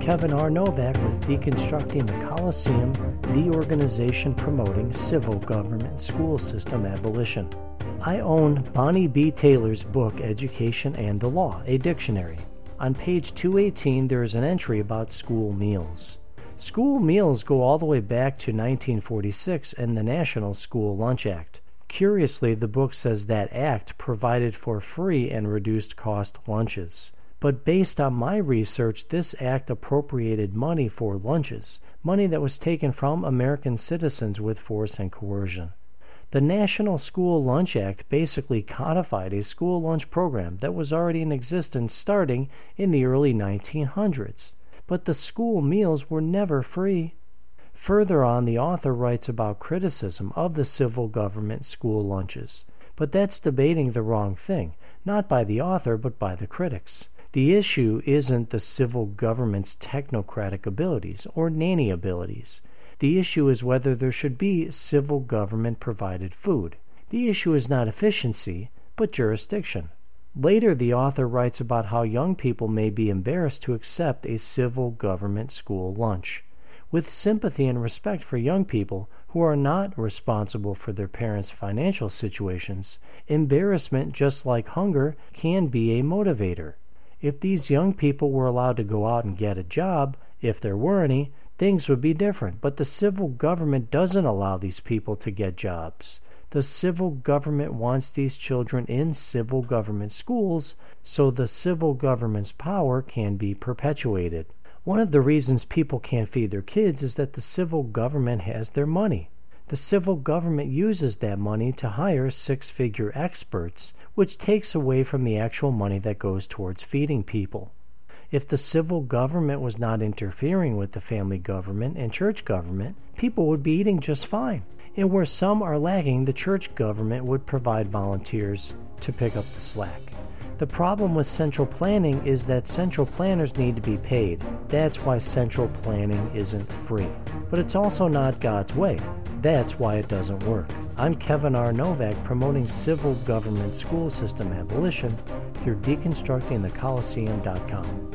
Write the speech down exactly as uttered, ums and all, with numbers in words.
Kevin R. Novak with Deconstructing the Coliseum, the organization promoting civil government school system abolition. I own Bonnie B. Taylor's book, Education and the Law, a Dictionary. On page two eighteen, there is an entry about school meals. School meals go all the way back to nineteen forty-six and the National School Lunch Act. Curiously, the book says that act provided for free and reduced cost lunches. But based on my research, this act appropriated money for lunches, money that was taken from American citizens with force and coercion. The National School Lunch Act basically codified a school lunch program that was already in existence starting in the early nineteen hundreds. But the school meals were never free. Further on, the author writes about criticism of the civil government school lunches. But that's debating the wrong thing, not by the author but by the critics. The issue isn't the civil government's technocratic abilities or nanny abilities. The issue is whether there should be civil government-provided food. The issue is not efficiency, but jurisdiction. Later, the author writes about how young people may be embarrassed to accept a civil government school lunch. With sympathy and respect for young people who are not responsible for their parents' financial situations, embarrassment, just like hunger, can be a motivator. If these young people were allowed to go out and get a job, if there were any, things would be different. But the civil government doesn't allow these people to get jobs. The civil government wants these children in civil government schools so the civil government's power can be perpetuated. One of the reasons people can't feed their kids is that the civil government has their money. The civil government uses that money to hire six-figure experts, which takes away from the actual money that goes towards feeding people. If the civil government was not interfering with the family government and church government, people would be eating just fine. And where some are lacking, the church government would provide volunteers to pick up the slack. The problem with central planning is that central planners need to be paid. That's why central planning isn't free. But it's also not God's way. That's why it doesn't work. I'm Kevin R. Novak, promoting civil government school system abolition through deconstructing the coliseum dot com.